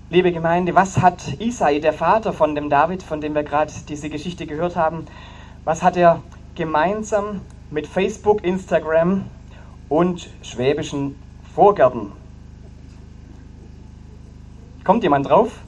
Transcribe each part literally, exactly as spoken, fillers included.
Liebe Gemeinde, was hat Isai, der Vater von dem David, von dem wir gerade diese Geschichte gehört haben, was hat er gemeinsam mit Facebook, Instagram und schwäbischen Vorgärten? Kommt jemand drauf?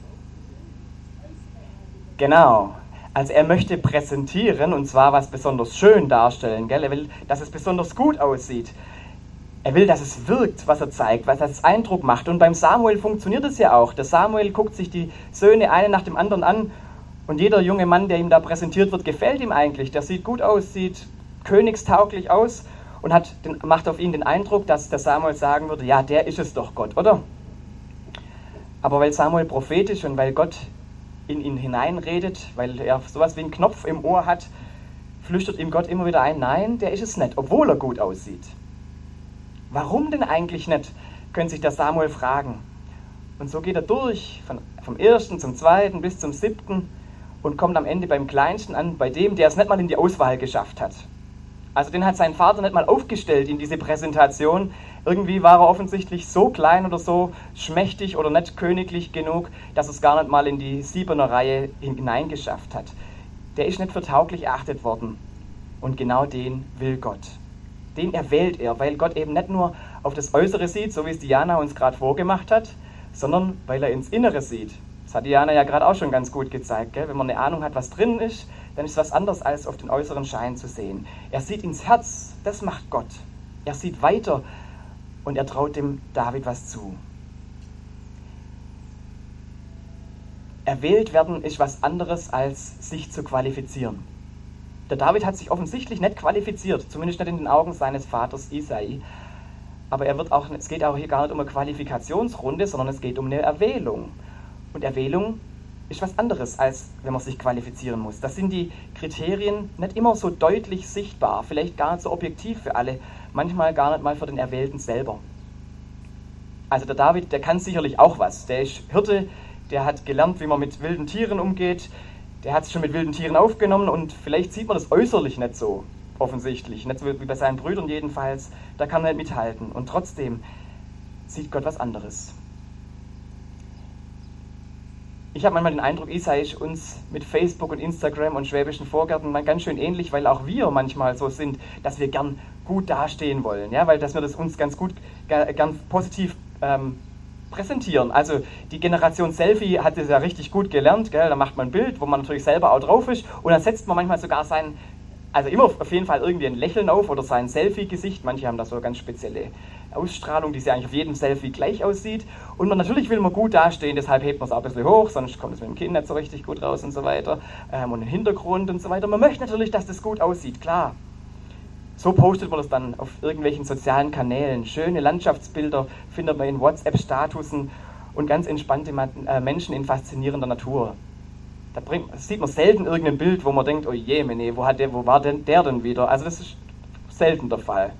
Genau. Also er möchte präsentieren, und zwar was besonders schön darstellen. Gell? Er will, dass es besonders gut aussieht. Er will, dass es wirkt, was er zeigt, was das Eindruck macht. Und beim Samuel funktioniert es ja auch. Der Samuel guckt sich die Söhne einen nach dem anderen an und jeder junge Mann, der ihm da präsentiert wird, gefällt ihm eigentlich. Der sieht gut aus, sieht königstauglich aus und hat den, macht auf ihn den Eindruck, dass der Samuel sagen würde, ja, der ist es doch Gott, oder? Aber weil Samuel prophetisch und weil Gott in ihn hineinredet, weil er sowas wie einen Knopf im Ohr hat, flüstert ihm Gott immer wieder ein, nein, der ist es nicht, obwohl er gut aussieht. Warum denn eigentlich nicht, könnte sich der Samuel fragen. Und so geht er durch, von, vom ersten zum zweiten bis zum siebten und kommt am Ende beim Kleinsten an, bei dem, der es nicht mal in die Auswahl geschafft hat. Also den hat sein Vater nicht mal aufgestellt in diese Präsentation. Irgendwie war er offensichtlich so klein oder so schmächtig oder nicht königlich genug, dass er es gar nicht mal in die siebener Reihe hineingeschafft hat. Der ist nicht für tauglich erachtet worden. Und genau den will Gott. Den erwählt er, weil Gott eben nicht nur auf das Äußere sieht, so wie es Diana uns gerade vorgemacht hat, sondern weil er ins Innere sieht. Das hat Diana ja gerade auch schon ganz gut gezeigt. Gell? Wenn man eine Ahnung hat, was drin ist, dann ist es was anderes, als auf den äußeren Schein zu sehen. Er sieht ins Herz, das macht Gott. Er sieht weiter und er traut dem David was zu. Erwählt werden ist was anderes, als sich zu qualifizieren. Der David hat sich offensichtlich nicht qualifiziert, zumindest nicht in den Augen seines Vaters Isai. Aber er wird auch, es geht auch hier gar nicht um eine Qualifikationsrunde, sondern es geht um eine Erwählung. Und Erwählung ist was anderes, als wenn man sich qualifizieren muss. Das sind die Kriterien nicht immer so deutlich sichtbar, vielleicht gar nicht so objektiv für alle, manchmal gar nicht mal für den Erwählten selber. Also der David, der kann sicherlich auch was. Der ist Hirte, der hat gelernt, wie man mit wilden Tieren umgeht. Der hat es schon mit wilden Tieren aufgenommen und vielleicht sieht man das äußerlich nicht so offensichtlich, nicht so wie bei seinen Brüdern jedenfalls, da kann man nicht mithalten. Und trotzdem sieht Gott was anderes. Ich habe manchmal den Eindruck, Isai ist uns mit Facebook und Instagram und schwäbischen Vorgärten ganz schön ähnlich, weil auch wir manchmal so sind, dass wir gern gut dastehen wollen, ja, weil dass wir das uns ganz gut, ganz positiv ähm, präsentieren. Also die Generation Selfie hat es ja richtig gut gelernt, gell? Da macht man ein Bild, wo man natürlich selber auch drauf ist und dann setzt man manchmal sogar sein, also immer auf jeden Fall irgendwie ein Lächeln auf oder sein Selfie-Gesicht. Manche haben da so eine ganz spezielle Ausstrahlung, die ja eigentlich auf jedem Selfie gleich aussieht. Und man, natürlich will man gut dastehen, deshalb hebt man es auch ein bisschen hoch, sonst kommt es mit dem Kind nicht so richtig gut raus und so weiter. Ähm, und den Hintergrund und so weiter. Man möchte natürlich, dass das gut aussieht, klar. So postet man das dann auf irgendwelchen sozialen Kanälen. Schöne Landschaftsbilder findet man in WhatsApp-Statusen und ganz entspannte Menschen in faszinierender Natur. Da bringt, sieht man selten irgendein Bild, wo man denkt, oh je, meine, wo, hat der, wo war denn der denn wieder? Also das ist selten der Fall.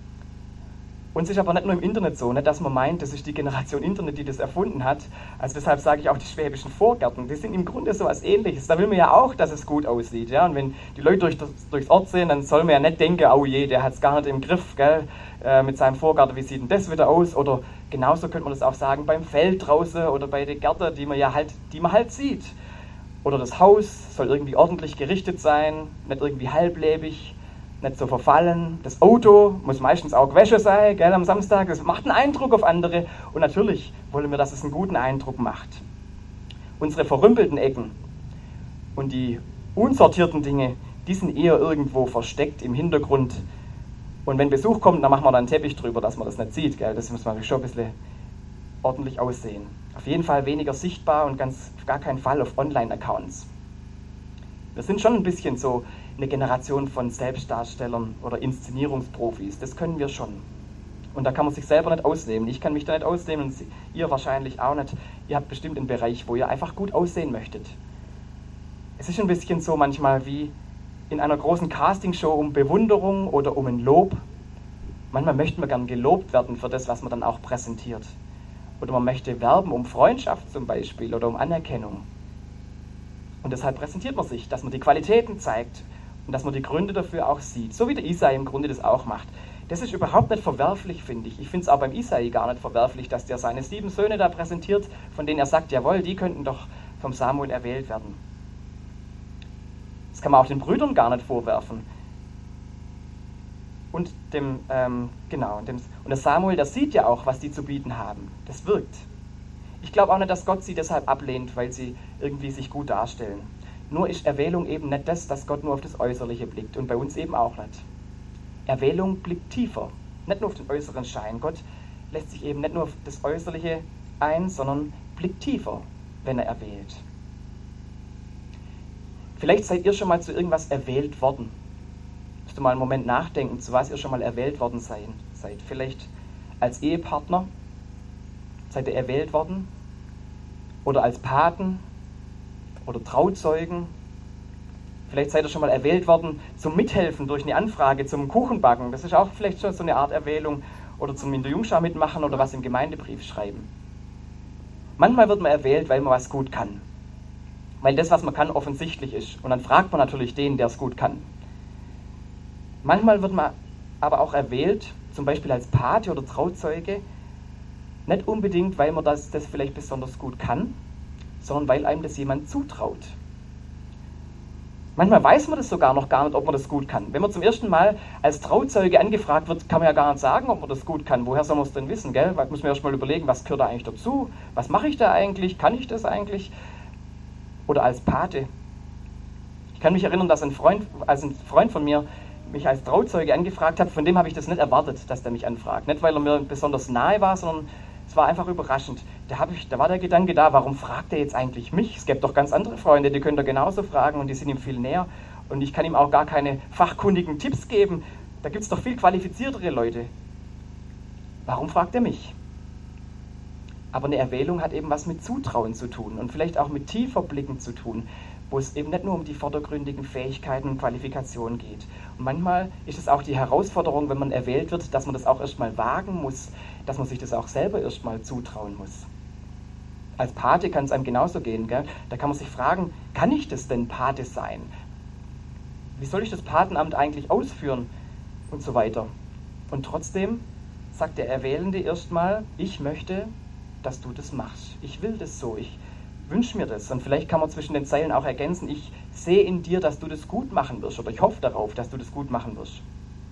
Und es ist aber nicht nur im Internet so, nicht, dass man meint, das ist die Generation Internet, die das erfunden hat. Also deshalb sage ich auch, die schwäbischen Vorgärten, die sind im Grunde so was Ähnliches. Da will man ja auch, dass es gut aussieht. Ja? Und wenn die Leute durch das, durchs Ort sehen, dann soll man ja nicht denken, oh je, der hat es gar nicht im Griff, gell? Äh, mit seinem Vorgarten, wie sieht denn das wieder aus? Oder genauso könnte man das auch sagen beim Feld draußen oder bei den Gärten, die man ja halt, die man halt sieht. Oder das Haus soll irgendwie ordentlich gerichtet sein, nicht irgendwie halblebig, nicht so verfallen. Das Auto muss meistens auch gewaschen sein, gell, am Samstag. Das macht einen Eindruck auf andere. Und natürlich wollen wir, dass es einen guten Eindruck macht. Unsere verrümpelten Ecken und die unsortierten Dinge, die sind eher irgendwo versteckt im Hintergrund. Und wenn Besuch kommt, dann machen wir da einen Teppich drüber, dass man das nicht sieht. Gell. Das muss man schon ein bisschen ordentlich aussehen. Auf jeden Fall weniger sichtbar und ganz auf gar keinen Fall auf Online-Accounts. Wir sind schon ein bisschen so eine Generation von Selbstdarstellern oder Inszenierungsprofis. Das können wir schon. Und da kann man sich selber nicht ausnehmen. Ich kann mich da nicht ausnehmen und ihr wahrscheinlich auch nicht. Ihr habt bestimmt einen Bereich, wo ihr einfach gut aussehen möchtet. Es ist ein bisschen so manchmal wie in einer großen Castingshow um Bewunderung oder um ein Lob. Manchmal möchten wir gern gelobt werden für das, was man dann auch präsentiert. Oder man möchte werben um Freundschaft zum Beispiel oder um Anerkennung. Und deshalb präsentiert man sich, dass man die Qualitäten zeigt und dass man die Gründe dafür auch sieht. So wie der Isai im Grunde das auch macht. Das ist überhaupt nicht verwerflich, finde ich. Ich finde es auch beim Isai gar nicht verwerflich, dass der seine sieben Söhne da präsentiert, von denen er sagt, jawohl, die könnten doch vom Samuel erwählt werden. Das kann man auch den Brüdern gar nicht vorwerfen. Und dem, ähm, genau, dem, und der Samuel, der sieht ja auch, was die zu bieten haben. Das wirkt. Ich glaube auch nicht, dass Gott sie deshalb ablehnt, weil sie irgendwie sich gut darstellen. Nur ist Erwählung eben nicht das, dass Gott nur auf das Äußerliche blickt und bei uns eben auch nicht. Erwählung blickt tiefer, nicht nur auf den äußeren Schein. Gott lässt sich eben nicht nur auf das Äußerliche ein, sondern blickt tiefer, wenn er erwählt. Vielleicht seid ihr schon mal zu irgendwas erwählt worden. Müsst ihr mal einen Moment nachdenken, zu was ihr schon mal erwählt worden seid. Vielleicht als Ehepartner seid ihr erwählt worden oder als Paten oder Trauzeugen. Vielleicht seid ihr schon mal erwählt worden zum Mithelfen durch eine Anfrage, zum Kuchenbacken. Das ist auch vielleicht schon so eine Art Erwählung. Oder zum in der Jungschar mitmachen oder was im Gemeindebrief schreiben. Manchmal wird man erwählt, weil man was gut kann. Weil das, was man kann, offensichtlich ist. Und dann fragt man natürlich den, der es gut kann. Manchmal wird man aber auch erwählt, zum Beispiel als Pate oder Trauzeuge, nicht unbedingt, weil man das, das vielleicht besonders gut kann, sondern weil einem das jemand zutraut. Manchmal weiß man das sogar noch gar nicht, ob man das gut kann. Wenn man zum ersten Mal als Trauzeuge angefragt wird, kann man ja gar nicht sagen, ob man das gut kann. Woher soll man es denn wissen, gell? Weil muss man erst mal überlegen, was gehört da eigentlich dazu? Was mache ich da eigentlich? Kann ich das eigentlich? Oder als Pate. Ich kann mich erinnern, dass ein Freund, als ein Freund von mir mich als Trauzeuge angefragt hat, von dem habe ich das nicht erwartet, dass der mich anfragt. Nicht, weil er mir besonders nahe war, sondern es war einfach überraschend. Da, habe ich, da war der Gedanke da, warum fragt er jetzt eigentlich mich? Es gibt doch ganz andere Freunde, die können da genauso fragen und die sind ihm viel näher. Und ich kann ihm auch gar keine fachkundigen Tipps geben. Da gibt es doch viel qualifiziertere Leute. Warum fragt er mich? Aber eine Erwählung hat eben was mit Zutrauen zu tun und vielleicht auch mit tiefer Blicken zu tun, wo es eben nicht nur um die vordergründigen Fähigkeiten und Qualifikationen geht. Und manchmal ist es auch die Herausforderung, wenn man erwählt wird, dass man das auch erstmal wagen muss, dass man sich das auch selber erstmal zutrauen muss. Als Pate kann es einem genauso gehen, gell? Da kann man sich fragen, kann ich das denn Pate sein? Wie soll ich das Patenamt eigentlich ausführen? Und so weiter. Und trotzdem sagt der Erwählende erstmal, ich möchte, dass du das machst. Ich will das so, ich wünsche mir das. Und vielleicht kann man zwischen den Zeilen auch ergänzen, ich sehe in dir, dass du das gut machen wirst oder ich hoffe darauf, dass du das gut machen wirst.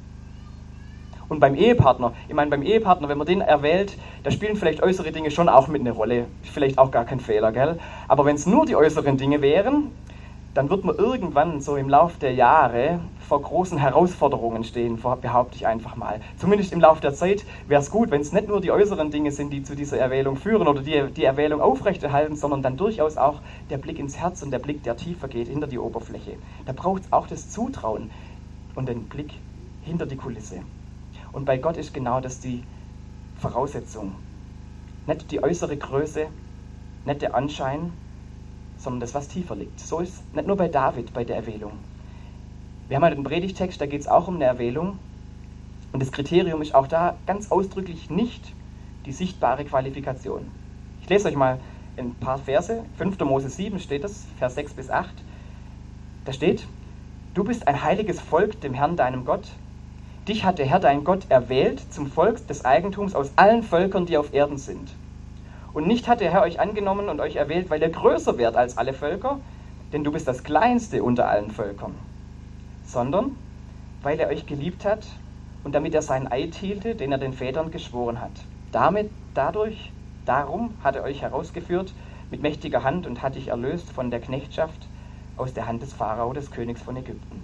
Und beim Ehepartner, ich meine, beim Ehepartner, wenn man den erwählt, da spielen vielleicht äußere Dinge schon auch mit eine Rolle. Vielleicht auch gar kein Fehler, gell? Aber wenn es nur die äußeren Dinge wären, dann wird man irgendwann so im Lauf der Jahre vor großen Herausforderungen stehen, behaupte ich einfach mal. Zumindest im Lauf der Zeit wäre es gut, wenn es nicht nur die äußeren Dinge sind, die zu dieser Erwählung führen oder die die Erwählung aufrechterhalten, sondern dann durchaus auch der Blick ins Herz und der Blick, der tiefer geht, hinter die Oberfläche. Da braucht es auch das Zutrauen und den Blick hinter die Kulisse. Und bei Gott ist genau das die Voraussetzung. Nicht die äußere Größe, nicht der Anschein, sondern das, was tiefer liegt. So ist es nicht nur bei David, bei der Erwählung. Wir haben halt einen Predigtext, da geht es auch um eine Erwählung. Und das Kriterium ist auch da ganz ausdrücklich nicht die sichtbare Qualifikation. Ich lese euch mal ein paar Verse. fünfter Mose sieben steht das, Vers sechs bis acht. Da steht, du bist ein heiliges Volk dem Herrn, deinem Gott. Dich hat der Herr, dein Gott, erwählt zum Volk des Eigentums aus allen Völkern, die auf Erden sind. Und nicht hat der Herr euch angenommen und euch erwählt, weil ihr größer werdet als alle Völker, denn du bist das Kleinste unter allen Völkern, sondern weil er euch geliebt hat und damit er seinen Eid hielte, den er den Vätern geschworen hat. Damit, dadurch, darum hat er euch herausgeführt mit mächtiger Hand und hat dich erlöst von der Knechtschaft aus der Hand des Pharao, des Königs von Ägypten.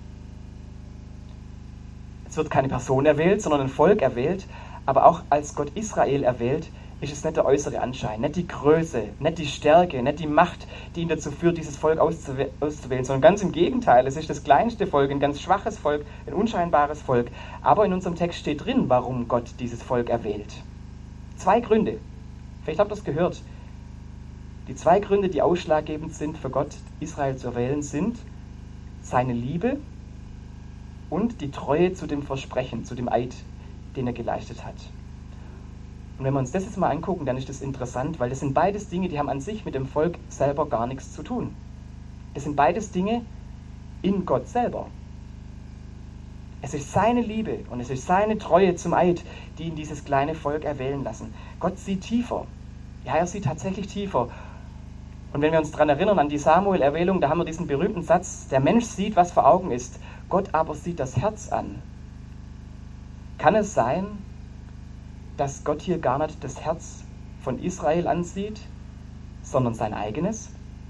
Es wird keine Person erwählt, sondern ein Volk erwählt, aber auch als Gott Israel erwählt, ist es nicht der äußere Anschein, nicht die Größe, nicht die Stärke, nicht die Macht, die ihn dazu führt, dieses Volk auszuwählen, sondern ganz im Gegenteil. Es ist das kleinste Volk, ein ganz schwaches Volk, ein unscheinbares Volk. Aber in unserem Text steht drin, warum Gott dieses Volk erwählt. Zwei Gründe. Vielleicht habt ihr es gehört. Die zwei Gründe, die ausschlaggebend sind für Gott, Israel zu erwählen, sind seine Liebe und die Treue zu dem Versprechen, zu dem Eid, den er geleistet hat. Und wenn wir uns das jetzt mal angucken, dann ist das interessant, weil das sind beides Dinge, die haben an sich mit dem Volk selber gar nichts zu tun. Das sind beides Dinge in Gott selber. Es ist seine Liebe und es ist seine Treue zum Eid, die ihn dieses kleine Volk erwählen lassen. Gott sieht tiefer. Ja, er sieht tatsächlich tiefer. Und wenn wir uns daran erinnern, an die Samuel-Erwählung, da haben wir diesen berühmten Satz, der Mensch sieht, was vor Augen ist, Gott aber sieht das Herz an. Kann es sein, dass Gott hier gar nicht das Herz von Israel ansieht, sondern sein eigenes?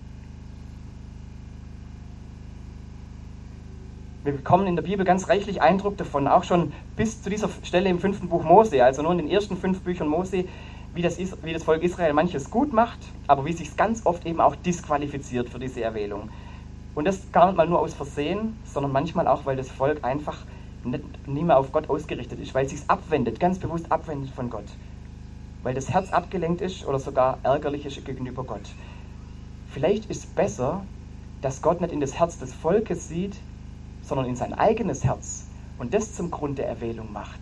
Wir bekommen in der Bibel ganz reichlich Eindruck davon, auch schon bis zu dieser Stelle im fünften Buch Mose, also nur in den ersten fünf Büchern Mose, wie das, wie das Volk Israel manches gut macht, aber wie es sich ganz oft eben auch disqualifiziert für diese Erwählung. Und das gar nicht mal nur aus Versehen, sondern manchmal auch, weil das Volk einfach nicht, nicht mehr auf Gott ausgerichtet ist, weil es sich abwendet, ganz bewusst abwendet von Gott. Weil das Herz abgelenkt ist oder sogar ärgerlich ist gegenüber Gott. Vielleicht ist es besser, dass Gott nicht in das Herz des Volkes sieht, sondern in sein eigenes Herz und das zum Grund der Erwählung macht.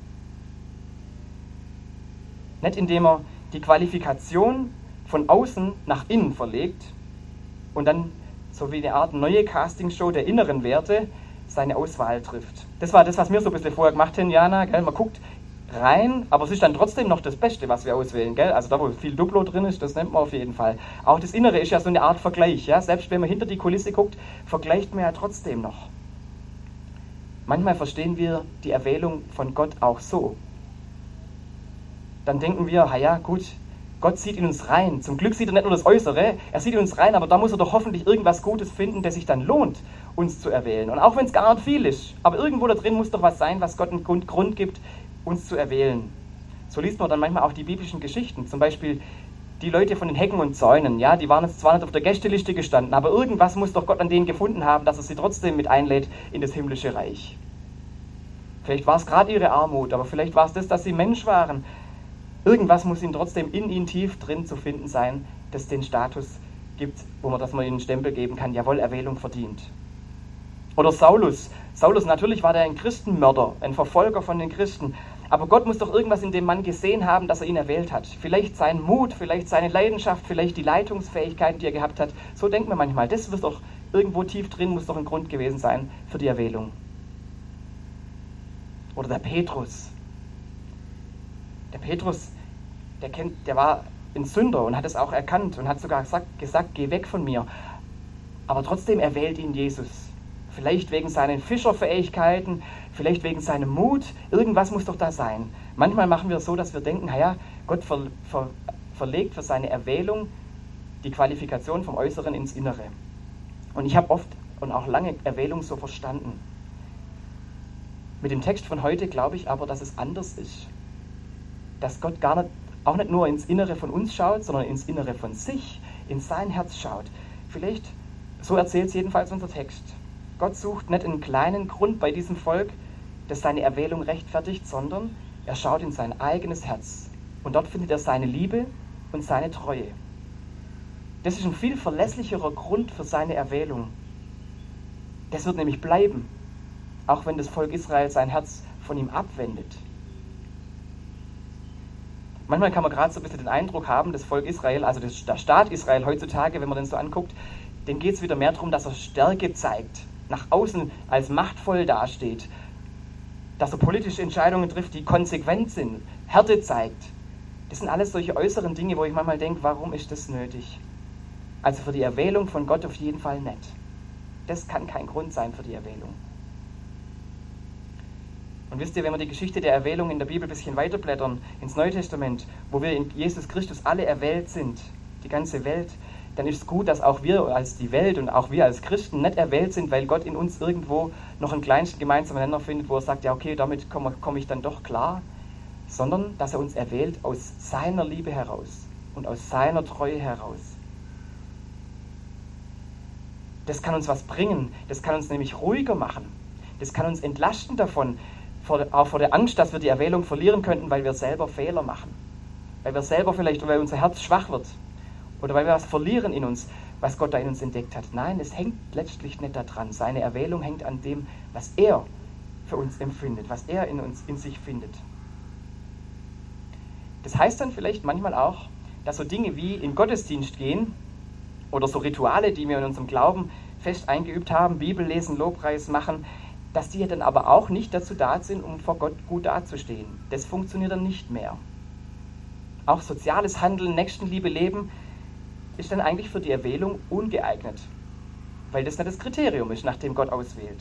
Nicht indem er die Qualifikation von außen nach innen verlegt und dann so wie eine Art neue Castingshow der inneren Werte seine Auswahl trifft. Das war das, was wir so ein bisschen vorher gemacht haben, Jana. Gell? Man guckt rein, aber es ist dann trotzdem noch das Beste, was wir auswählen. Gell? Also da, wo viel Duplo drin ist, das nennt man auf jeden Fall. Auch das Innere ist ja so eine Art Vergleich. Ja? Selbst wenn man hinter die Kulisse guckt, vergleicht man ja trotzdem noch. Manchmal verstehen wir die Erwählung von Gott auch so. Dann denken wir, ha ja, gut, Gott sieht in uns rein. Zum Glück sieht er nicht nur das Äußere, er sieht in uns rein, aber da muss er doch hoffentlich irgendwas Gutes finden, das sich dann lohnt, uns zu erwählen. Und auch wenn es gar nicht viel ist, aber irgendwo da drin muss doch was sein, was Gott einen Grund, Grund gibt, uns zu erwählen. So liest man dann manchmal auch die biblischen Geschichten. Zum Beispiel die Leute von den Hecken und Zäunen, ja, die waren jetzt zwar nicht auf der Gästeliste gestanden, aber irgendwas muss doch Gott an denen gefunden haben, dass er sie trotzdem mit einlädt in das himmlische Reich. Vielleicht war es gerade ihre Armut, aber vielleicht war es das, dass sie Mensch waren. Irgendwas muss ihnen trotzdem in ihnen tief drin zu finden sein, das den Status gibt, wo man, dass man ihnen einen Stempel geben kann, jawohl, Erwählung verdient. Oder Saulus. Saulus, natürlich war der ein Christenmörder, ein Verfolger von den Christen. Aber Gott muss doch irgendwas in dem Mann gesehen haben, dass er ihn erwählt hat. Vielleicht sein Mut, vielleicht seine Leidenschaft, vielleicht die Leitungsfähigkeiten, die er gehabt hat. So denkt man manchmal. Das wird doch irgendwo tief drin, muss doch ein Grund gewesen sein für die Erwählung. Oder der Petrus. Der Petrus, der, kennt, der war ein Sünder und hat es auch erkannt und hat sogar gesagt, gesagt, geh weg von mir. Aber trotzdem erwählt ihn Jesus. Vielleicht wegen seinen Fischerfähigkeiten, vielleicht wegen seinem Mut. Irgendwas muss doch da sein. Manchmal machen wir es so, dass wir denken, naja, Gott ver, ver, verlegt für seine Erwählung die Qualifikation vom Äußeren ins Innere. Und ich habe oft und auch lange Erwählung so verstanden. Mit dem Text von heute glaube ich aber, dass es anders ist. Dass Gott gar nicht, auch nicht nur ins Innere von uns schaut, sondern ins Innere von sich, in sein Herz schaut. Vielleicht, so erzählt es jedenfalls unser Text. Gott sucht nicht einen kleinen Grund bei diesem Volk, das seine Erwählung rechtfertigt, sondern er schaut in sein eigenes Herz. Und dort findet er seine Liebe und seine Treue. Das ist ein viel verlässlicherer Grund für seine Erwählung. Das wird nämlich bleiben, auch wenn das Volk Israel sein Herz von ihm abwendet. Manchmal kann man gerade so ein bisschen den Eindruck haben, das Volk Israel, also das, der Staat Israel heutzutage, wenn man den so anguckt, dem geht es wieder mehr darum, dass er Stärke zeigt, nach außen als machtvoll dasteht, dass er politische Entscheidungen trifft, die konsequent sind, Härte zeigt. Das sind alles solche äußeren Dinge, wo ich manchmal denke, warum ist das nötig? Also für die Erwählung von Gott auf jeden Fall nicht. Das kann kein Grund sein für die Erwählung. Und wisst ihr, wenn wir die Geschichte der Erwählung in der Bibel ein bisschen weiterblättern, ins Neue Testament, wo wir in Jesus Christus alle erwählt sind, die ganze Welt, dann ist es gut, dass auch wir als die Welt und auch wir als Christen nicht erwählt sind, weil Gott in uns irgendwo noch einen kleinsten gemeinsamen Nenner findet, wo er sagt, ja okay, damit komme komm ich dann doch klar, sondern dass er uns erwählt aus seiner Liebe heraus und aus seiner Treue heraus. Das kann uns was bringen, das kann uns nämlich ruhiger machen, das kann uns entlasten davon, vor, auch vor der Angst, dass wir die Erwählung verlieren könnten, weil wir selber Fehler machen, weil wir selber vielleicht, weil unser Herz schwach wird, oder weil wir was verlieren in uns, was Gott da in uns entdeckt hat. Nein, es hängt letztlich nicht daran. Seine Erwählung hängt an dem, was er für uns empfindet, was er in uns in sich findet. Das heißt dann vielleicht manchmal auch, dass so Dinge wie in Gottesdienst gehen oder so Rituale, die wir in unserem Glauben fest eingeübt haben, Bibel lesen, Lobpreis machen, dass die dann aber auch nicht dazu da sind, um vor Gott gut dazustehen. Das funktioniert dann nicht mehr. Auch soziales Handeln, Nächstenliebe leben, ist dann eigentlich für die Erwählung ungeeignet, weil das nicht das Kriterium ist, nach dem Gott auswählt.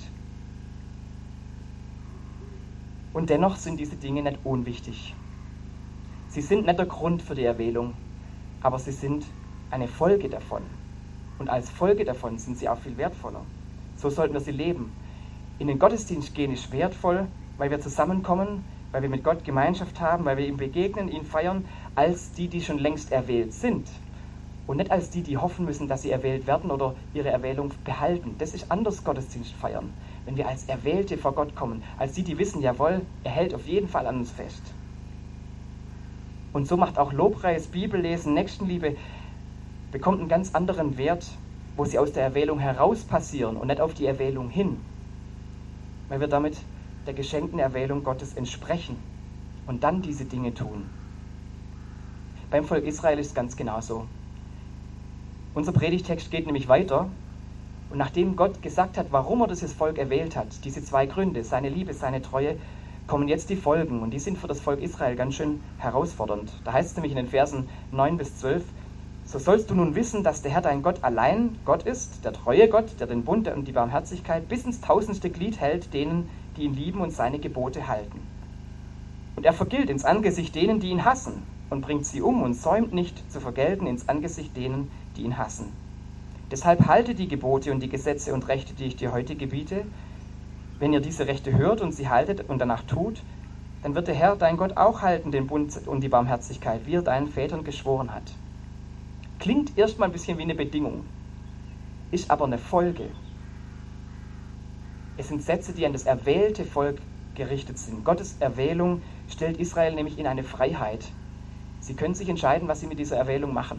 Und dennoch sind diese Dinge nicht unwichtig. Sie sind nicht der Grund für die Erwählung, aber sie sind eine Folge davon. Und als Folge davon sind sie auch viel wertvoller. So sollten wir sie leben. In den Gottesdienst gehen ist wertvoll, weil wir zusammenkommen, weil wir mit Gott Gemeinschaft haben, weil wir ihm begegnen, ihn feiern, als die, die schon längst erwählt sind. Und nicht als die, die hoffen müssen, dass sie erwählt werden oder ihre Erwählung behalten. Das ist anders Gottesdienst feiern. Wenn wir als Erwählte vor Gott kommen, als die, die wissen, jawohl, er hält auf jeden Fall an uns fest. Und so macht auch Lobpreis, Bibellesen, Nächstenliebe, bekommt einen ganz anderen Wert, wo sie aus der Erwählung heraus passieren und nicht auf die Erwählung hin. Weil wir damit der geschenkten Erwählung Gottes entsprechen und dann diese Dinge tun. Beim Volk Israel ist es ganz genauso. Unser Predigtext geht nämlich weiter und nachdem Gott gesagt hat, warum er dieses Volk erwählt hat, diese zwei Gründe, seine Liebe, seine Treue, kommen jetzt die Folgen und die sind für das Volk Israel ganz schön herausfordernd. Da heißt es nämlich in den Versen neun bis zwölf, so sollst du nun wissen, dass der Herr dein Gott allein Gott ist, der treue Gott, der den Bund und die Barmherzigkeit bis ins tausendste Glied hält, denen, die ihn lieben und seine Gebote halten. Und er vergilt ins Angesicht denen, die ihn hassen, und bringt sie um und säumt nicht zu vergelten ins Angesicht denen, die ihn hassen. Deshalb halte die Gebote und die Gesetze und Rechte, die ich dir heute gebiete. Wenn ihr diese Rechte hört und sie haltet und danach tut, dann wird der Herr dein Gott auch halten, den Bund und die Barmherzigkeit, wie er deinen Vätern geschworen hat. Klingt erstmal ein bisschen wie eine Bedingung, ist aber eine Folge. Es sind Sätze, die an das erwählte Volk gerichtet sind. Gottes Erwählung stellt Israel nämlich in eine Freiheit. Sie können sich entscheiden, was sie mit dieser Erwählung machen.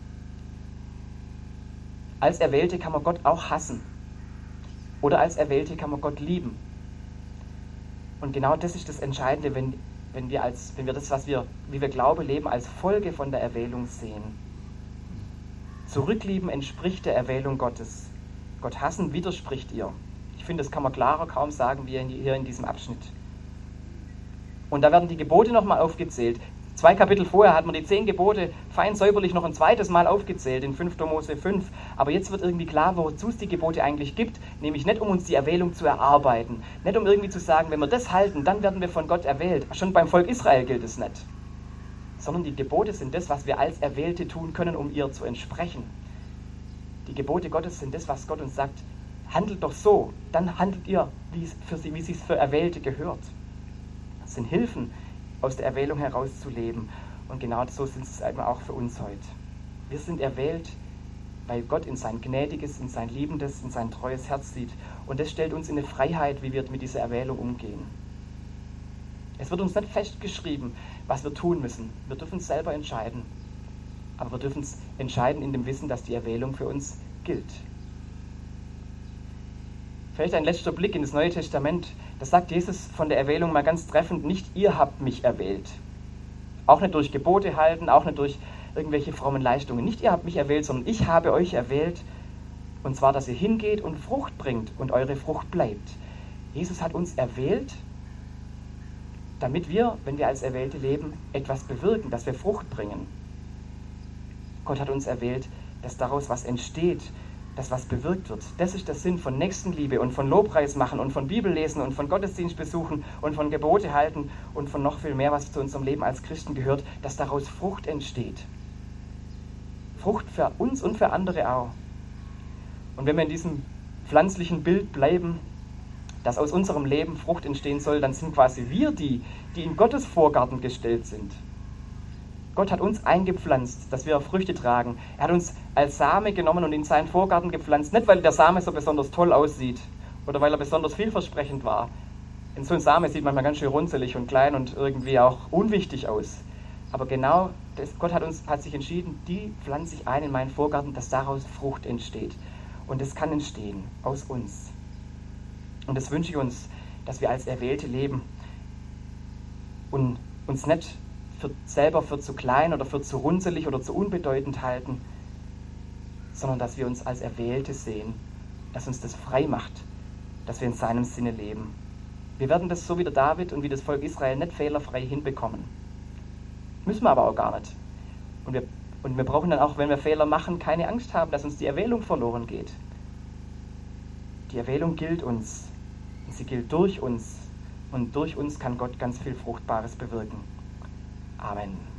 Als Erwählte kann man Gott auch hassen. Oder als Erwählte kann man Gott lieben. Und genau das ist das Entscheidende, wenn, wenn, wir, als, wenn wir das, was wir, wie wir Glaube leben, als Folge von der Erwählung sehen. Zurücklieben entspricht der Erwählung Gottes. Gott hassen widerspricht ihr. Ich finde, das kann man klarer kaum sagen, wie hier in diesem Abschnitt. Und da werden die Gebote nochmal aufgezählt. Zwei Kapitel vorher hat man die zehn Gebote fein säuberlich noch ein zweites Mal aufgezählt, in fünfter Mose fünf. Aber jetzt wird irgendwie klar, wozu es die Gebote eigentlich gibt. Nämlich nicht, um uns die Erwählung zu erarbeiten. Nicht, um irgendwie zu sagen, wenn wir das halten, dann werden wir von Gott erwählt. Schon beim Volk Israel gilt es nicht. Sondern die Gebote sind das, was wir als Erwählte tun können, um ihr zu entsprechen. Die Gebote Gottes sind das, was Gott uns sagt, handelt doch so, dann handelt ihr, wie es für sie, wie es sich für Erwählte gehört. Das sind Hilfen, aus der Erwählung heraus zu leben. Und genau so sind es eben auch für uns heute. Wir sind erwählt, weil Gott in sein gnädiges, in sein liebendes, in sein treues Herz sieht. Und das stellt uns in eine Freiheit, wie wir mit dieser Erwählung umgehen. Es wird uns nicht festgeschrieben, was wir tun müssen. Wir dürfen es selber entscheiden. Aber wir dürfen es entscheiden in dem Wissen, dass die Erwählung für uns gilt. Vielleicht ein letzter Blick in das Neue Testament. Da sagt Jesus von der Erwählung mal ganz treffend, nicht ihr habt mich erwählt. Auch nicht durch Gebote halten, auch nicht durch irgendwelche frommen Leistungen. Nicht ihr habt mich erwählt, sondern ich habe euch erwählt. Und zwar, dass ihr hingeht und Frucht bringt und eure Frucht bleibt. Jesus hat uns erwählt, damit wir, wenn wir als Erwählte leben, etwas bewirken, dass wir Frucht bringen. Gott hat uns erwählt, dass daraus was entsteht, dass was bewirkt wird. Das ist der Sinn von Nächstenliebe und von Lobpreis machen und von Bibellesen und von Gottesdienst besuchen und von Gebote halten und von noch viel mehr, was zu unserem Leben als Christen gehört, dass daraus Frucht entsteht. Frucht für uns und für andere auch. Und wenn wir in diesem pflanzlichen Bild bleiben, dass aus unserem Leben Frucht entstehen soll, dann sind quasi wir die, die in Gottes Vorgarten gestellt sind. Gott hat uns eingepflanzt, dass wir Früchte tragen. Er hat uns als Same genommen und in seinen Vorgarten gepflanzt. Nicht, weil der Same so besonders toll aussieht oder weil er besonders vielversprechend war. Denn so ein Same sieht manchmal ganz schön runzelig und klein und irgendwie auch unwichtig aus. Aber genau das, Gott hat, uns, hat sich entschieden, die pflanze ich ein in meinen Vorgarten, dass daraus Frucht entsteht. Und das kann entstehen aus uns. Und das wünsche ich uns, dass wir als Erwählte leben und uns nicht für, selber für zu klein oder für zu runzelig oder zu unbedeutend halten, sondern dass wir uns als Erwählte sehen, dass uns das frei macht, dass wir in seinem Sinne leben. Wir werden das so wie der David und wie das Volk Israel nicht fehlerfrei hinbekommen. Müssen wir aber auch gar nicht. Und wir, und wir brauchen dann auch, wenn wir Fehler machen, keine Angst haben, dass uns die Erwählung verloren geht. Die Erwählung gilt uns. Und sie gilt durch uns. Und durch uns kann Gott ganz viel Fruchtbares bewirken. Amen.